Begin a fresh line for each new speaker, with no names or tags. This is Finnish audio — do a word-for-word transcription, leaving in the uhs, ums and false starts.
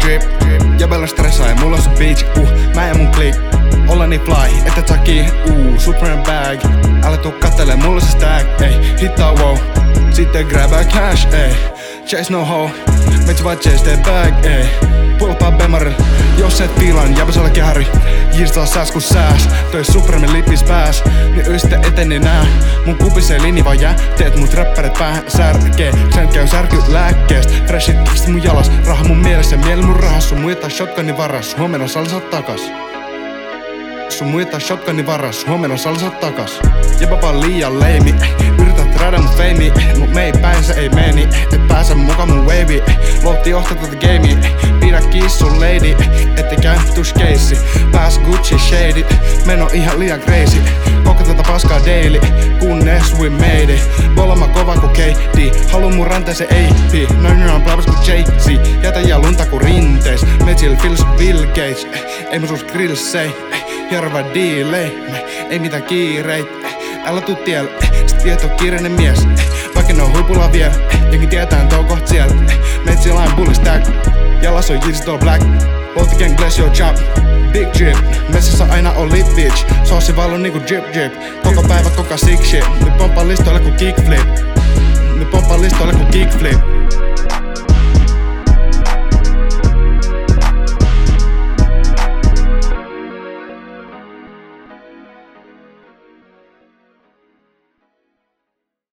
drip. Jäbellä stressaa ja mulla on se beach, uh, mä ja mun click. Olla niin fly, et et saa kiinni, uh, Supreme bag. Älä tuu kattele, mulla se stack, ei, hittaa wow. Sitten grabaa cash, ei, chase no hoe. Metsi vaan chase tee bag, ei, pulpaa bemaril. Jos et fiilan, jäbä olla kehari. Jirstaa sääs kun sääs, toi Supreme lippis pääs. Niin ystä eteni nää, mun kupisee linni vaan jää. Teet mut räppäret päähän särkee. Sen käy särky lääkkeest. Freshit kiksit mun jalas, raha mun mielessä, mieli mun rahas. Sun muita shotgunin varas, huomenna salsa takas. Sun muita shotgunin varas, huomenna salsa takas. Jäbä vaan liian leimi, yrität rädä mun feimi. Mut me ei päin, se ei meni, et pääse mukaan mun wavy. Loutti johtaa tätä gamea, pidä kiinni sun lady. Ettei käy tush keissi, pääs Gucci shady. Meno ihan liian crazy, koko tätä paskaa daily. Kunnes we made it, bolma kova ku K D. Halu mun ranteeseen A P, noin noin blabas ku J Z. Jätä ja lunta ku rinteis, metsil feels Bill Gates. Ei mun sus grillsei, hirvä delay. Ei mitään kiireit, älä tuu tielle. Sit tieto kiireinen mies, vaikka ne on huipulla vielä. Jengi tietää too koht siellä, metsil aina bully stack. Jalas on Yeezy all black, both the gang bless your chop. Big drip, messissä aina on lit bitch. Sauce valuu niinku drip drip, koko päivä koko sick shit. Me pomppaa listoille ku kickflip, me pomppaa listoille ku kickflip.